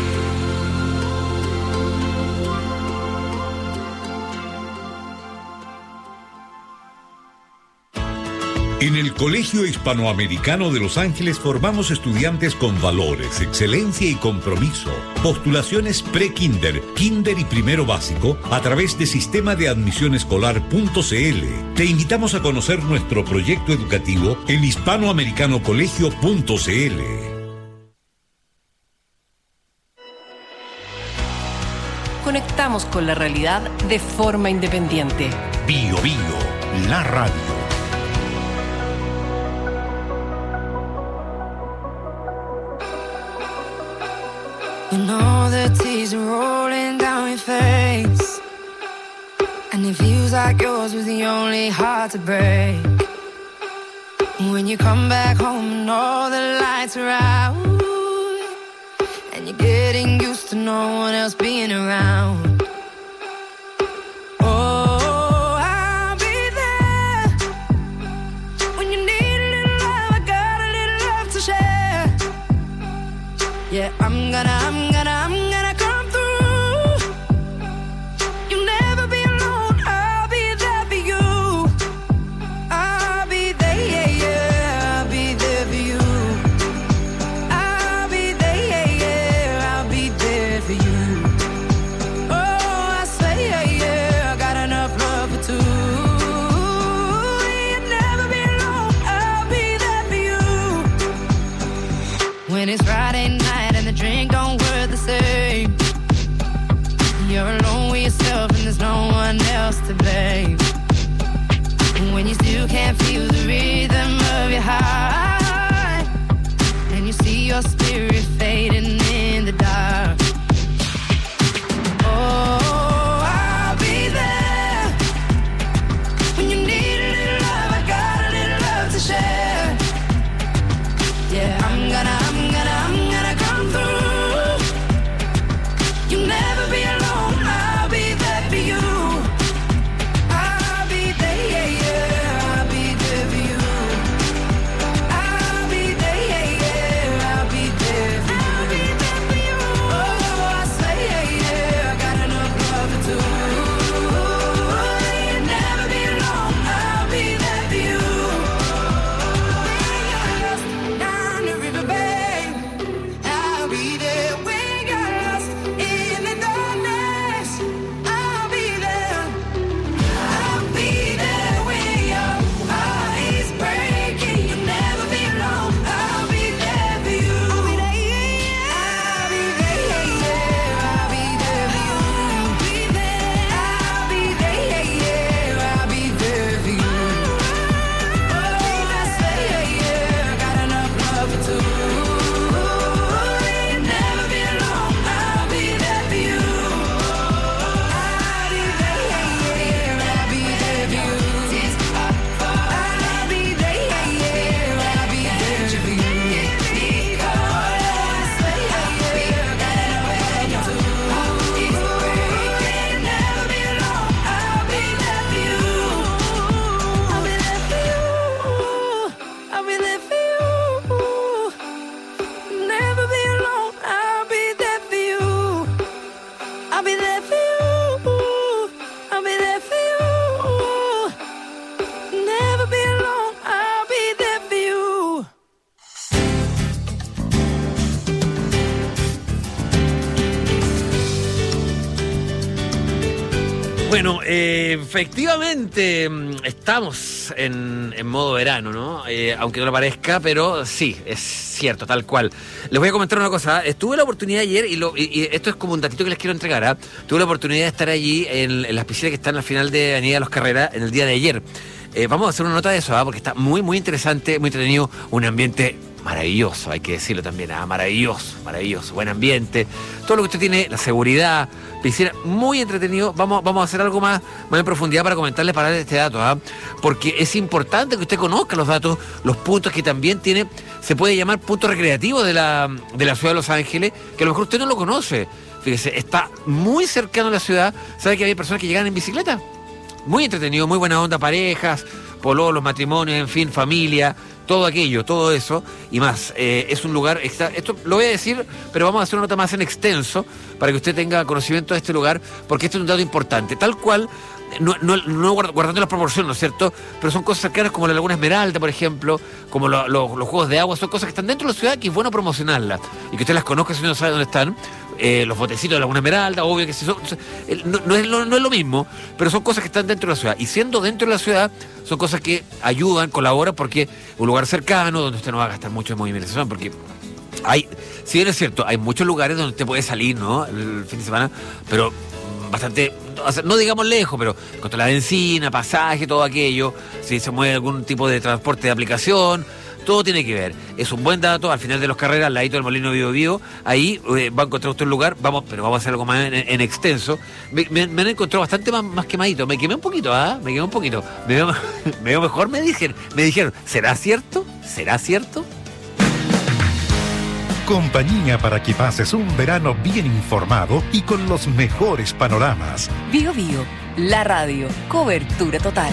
En el Colegio Hispanoamericano de Los Ángeles formamos estudiantes con valores, excelencia y compromiso. Postulaciones pre-kinder, kinder y primero básico a través de sistema de admisión escolar punto c l. Te invitamos a conocer nuestro proyecto educativo en hispanoamericano colegio punto c l. Conectamos con la realidad de forma independiente. Bío Bío, la radio. You know the tears are rolling down your face, and it feels like yours was the only heart to break. When you come back home and all the lights are out, and you're getting used to no one else being around. Oh, I'll be there when you need a little love. I got a little love to share. Yeah, I'm gonna, I'm gonna, I'm gonna come through. You'll never be alone, I'll be there for you. I'll be there, yeah, yeah, I'll be there for you. I'll be there, yeah, yeah, I'll be there for you. Oh, I say, yeah, yeah, I got enough love for two. You'll never be alone, I'll be there for you. When it's Friday night and the drink don't work the same, you're alone with yourself and there's no one else to blame. When you still can't feel the rhythm of your heart, and you see your spirit fading in the dark. Oh, I'll be there when you need a little love. I got a little love to share. Yeah, I'm gonna, I'm gonna, I'm gonna come through. You'll never be alone, I'll be there for you. I'll be there, yeah, yeah, I'll be there for you. I'll be there, yeah, yeah, I'll be there for you. I'll be there for you. Oh, Bueno, eh, efectivamente mm, estamos en, en modo verano, ¿no? Eh, aunque no lo parezca, pero sí, es cierto, tal cual. Les voy a comentar una cosa. Estuve la oportunidad ayer, y, lo, y, y esto es como un datito que les quiero entregar, ¿eh? Tuve la oportunidad de estar allí en, en las piscinas que están al final de Avenida de los Carreras en el día de ayer. Eh, vamos a hacer una nota de eso, ¿eh? Porque está muy, muy interesante, muy entretenido, un ambiente maravilloso, hay que decirlo también, ¿eh? maravilloso, maravilloso, buen ambiente, todo lo que usted tiene, la seguridad, piscina, muy entretenido. Vamos, vamos a hacer algo más, más en profundidad para comentarles, para darles este dato, ¿eh? Porque es importante que usted conozca los datos, los puntos que también tiene, se puede llamar puntos recreativos de la, de la ciudad de Los Ángeles, que a lo mejor usted no lo conoce. Fíjese, está muy cercano a la ciudad, sabe que hay personas que llegan en bicicleta, muy entretenido, muy buena onda, parejas, pololos, matrimonios, en fin, familia, todo aquello, todo eso y más. Eh, es un lugar, extra, esto lo voy a decir, pero vamos a hacer una nota más en extenso para que usted tenga conocimiento de este lugar, porque este es un dato importante. Tal cual, no, no, no guardando las proporciones, ¿no es cierto? Pero son cosas cercanas como la Laguna Esmeralda, por ejemplo, como lo, lo, los juegos de agua, son cosas que están dentro de la ciudad que es bueno promocionarlas y que usted las conozca si no sabe dónde están. Eh, los botecitos de Laguna Esmeralda, obvio que sí son, no, no, es lo, no es lo mismo, pero son cosas que están dentro de la ciudad. Y siendo dentro de la ciudad, son cosas que ayudan, colaboran, porque un lugar cercano, donde usted no va a gastar mucho en movimentación, porque hay, si bien es cierto, hay muchos lugares donde usted puede salir, ¿no? El fin de semana, pero bastante, o sea, no digamos lejos, pero contra la benzina, pasaje, todo aquello, si se mueve algún tipo de transporte de aplicación, todo tiene que ver. Es un buen dato, al final de los Carreras, al ladito del Molino Bio Bio, ahí eh, va a encontrar usted un lugar, vamos, pero vamos a hacer algo más en, en extenso. Me, me, me han encontrado bastante más, más quemadito, me quemé un poquito, ¿ah? ¿eh? Me quemé un poquito. Me veo, me veo mejor, me dijeron, me dijeron, ¿será cierto? ¿Será cierto? Compañía para que pases un verano bien informado y con los mejores panoramas. Bio Bio, la radio, cobertura total.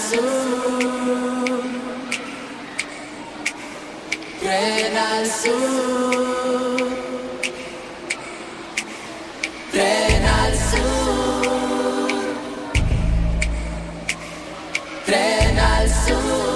sur, tren al sur, tren al sur, tren al sur.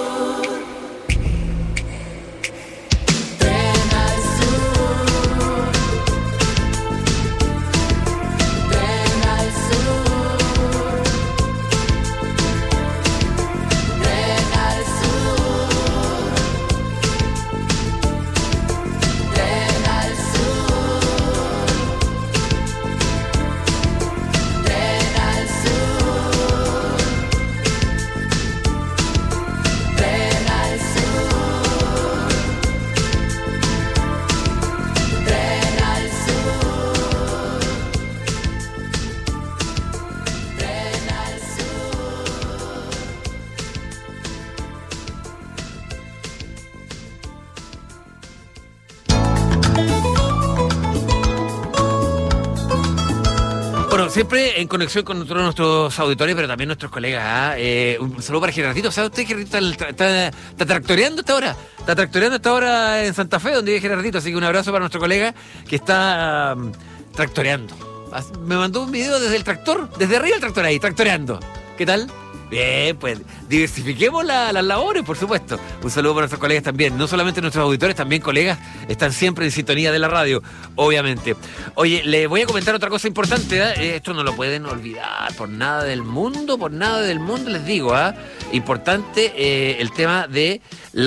Siempre en conexión con todos nuestros auditores, pero también nuestros colegas. ¿ah? Eh, un saludo para Gerardito. ¿Sabe usted, Gerardito, está, está, está tractoreando esta hora? Está tractoreando esta hora en Santa Fe, donde vive Gerardito. Así que un abrazo para nuestro colega que está um, tractoreando. Me mandó un video desde el tractor, desde arriba el tractor ahí, tractoreando. ¿Qué tal? Bien, pues diversifiquemos la, las labores, por supuesto. Un saludo para nuestros colegas también. No solamente nuestros auditores, también colegas están siempre en sintonía de la radio, obviamente. Oye, le voy a comentar otra cosa importante. ¿eh? Esto no lo pueden olvidar por nada del mundo, por nada del mundo, les digo. ¿eh? Importante eh, el tema de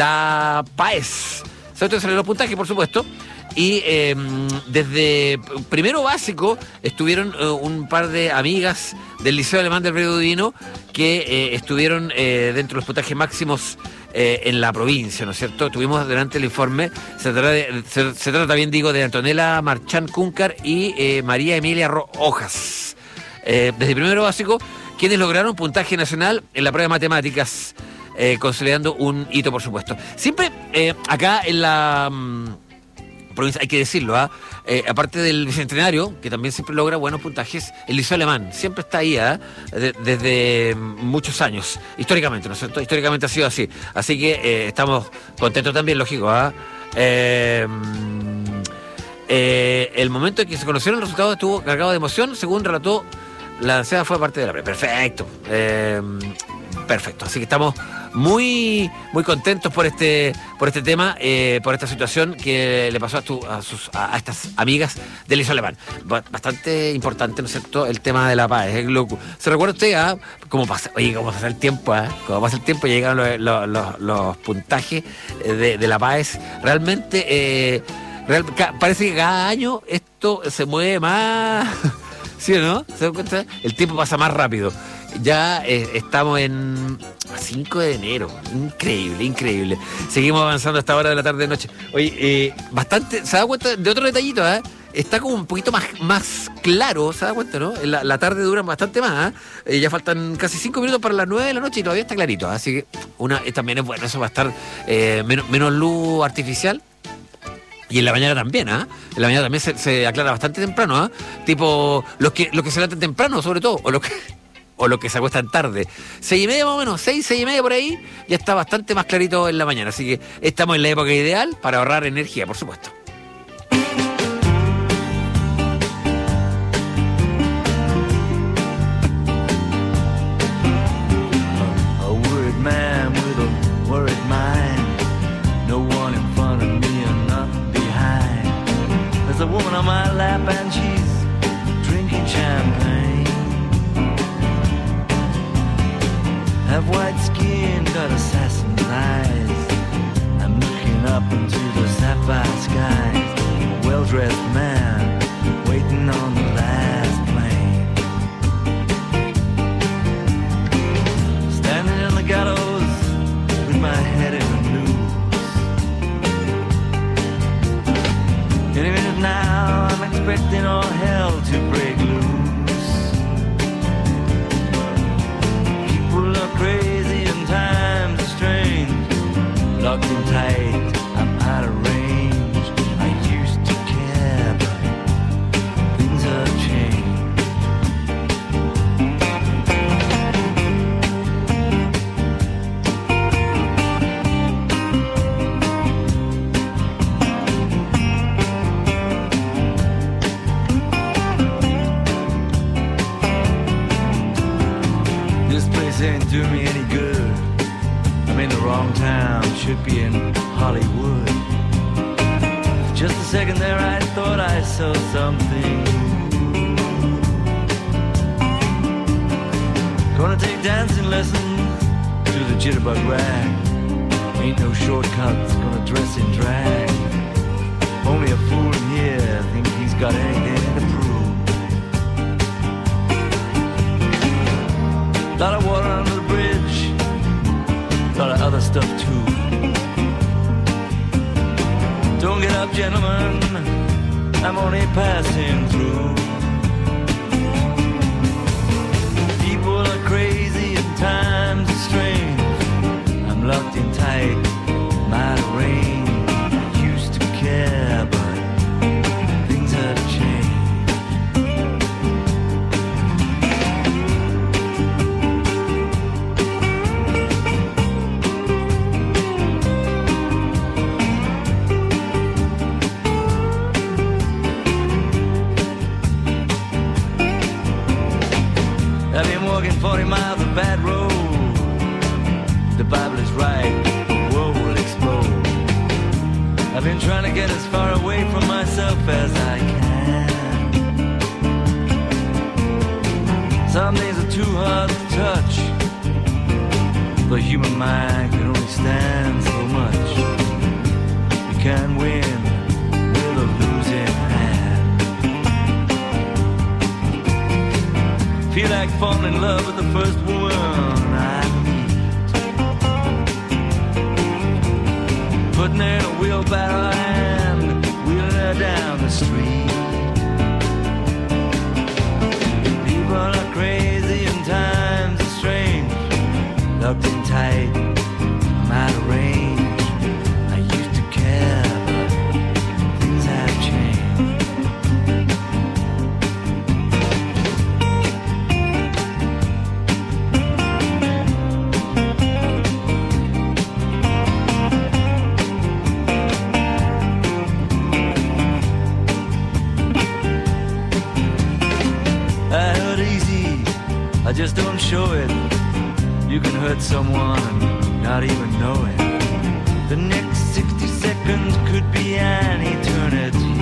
la P A E S. ¿Sabes? Salen los puntajes, por supuesto. Y eh, desde primero básico estuvieron eh, un par de amigas del Liceo Alemán del Río Divino que eh, estuvieron eh, dentro de los puntajes máximos eh, en la provincia, ¿no es cierto? Tuvimos delante el informe, se trata, de, se, se trata también, digo, de Antonella Marchán Cúncar y eh, María Emilia Rojas. Eh, desde primero básico, quienes lograron puntaje nacional en la prueba de matemáticas, eh, consolidando un hito, por supuesto. Siempre eh, acá en la... Mmm, provincia, hay que decirlo, ¿ah? ¿eh? Aparte del Bicentenario, que también siempre logra buenos puntajes, el Liceo Alemán siempre está ahí, ¿eh? De, desde muchos años, históricamente, ¿no es cierto? Históricamente ha sido así. Así que eh, estamos contentos también, lógico. ¿eh? Eh, eh, el momento en que se conocieron los resultados estuvo cargado de emoción, según relató la anciana, fue parte de la pre. Perfecto. Eh, perfecto. Así que estamos muy muy contentos por este por este tema, eh, por esta situación que le pasó a, tu, a, sus, a, a estas amigas del Liceo Alemán. Bastante importante, ¿no es cierto?, el tema de la paz. Es loco. ¿Se recuerda usted ah, cómo pasa, oye, cómo pasa el tiempo? ¿eh? Cómo pasa el tiempo y llegan los, los, los, los puntajes de, de la paz. Realmente, eh, real, ca, parece que cada año esto se mueve más. ¿Sí o no? ¿Se dan cuenta? El tiempo pasa más rápido. Ya eh, estamos en cinco de enero. Increíble, increíble. Seguimos avanzando a esta hora de la tarde de noche. Oye, eh, bastante. ¿Se da cuenta de otro detallito? ¿eh? Está como un poquito más, más claro, ¿se da cuenta, no? La, la tarde dura bastante más. ¿eh? Eh, ya faltan casi cinco minutos para las nueve de la noche y todavía está clarito. ¿eh? Así que una eh, también es bueno. Eso va a estar eh, menos, menos luz artificial. Y en la mañana también, ¿ah? ¿eh? En la mañana también se, se aclara bastante temprano, ¿ah? ¿eh? Tipo, los que, los que se levantan temprano, sobre todo, o los que, o los que se acuestan tarde. Seis y media más o menos, seis, seis y media por ahí, ya está bastante más clarito en la mañana. Así que estamos en la época ideal para ahorrar energía, por supuesto. A worried man with a worried mind. No one in front of me and none behind. There's a woman on my lap and she's drinking champagne. Have white skin, got assassin's eyes. I'm looking up into the sapphire skies. A well-dressed man waiting on the last plane. Standing in the gallows with my head in the wrong town, should be in Hollywood. For just a second there I thought I saw something. Gonna take dancing lessons to the jitterbug rag. Ain't no shortcuts, gonna dress in drag. Only a fool in here think he's got anything to prove. Lot of water under the bridge, lot of other stuff too. Don't get up, gentlemen, I'm only passing through. People are crazy and times are strange. I'm locked in tight, might rain. I used to care, but things have changed. I've been walking forty miles of bad road. The Bible is right, the world will explode. I've been trying to get as far away from myself as I can. Some things are too hard to touch. The human mind can only stand so much. You can't win with a losing hand. Feel like falling in love with the first woman I meet. Putting her in a wheelbarrow and wheeling her down the street. People are crazy and times are strange. Locked in tight, I'm out of range. I used to care, but things have changed. I hurt easy, I just don't show it. You can hurt someone and not even know it. The next sixty seconds could be an eternity.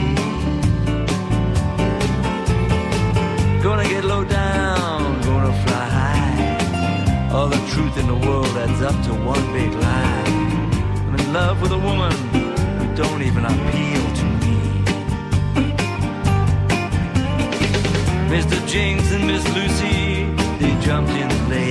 Gonna get low down, gonna fly high. All the truth in the world adds up to one big lie. I'm in love with a woman who don't even appeal to me. Mister James and Miss Lucy, they jumped in late.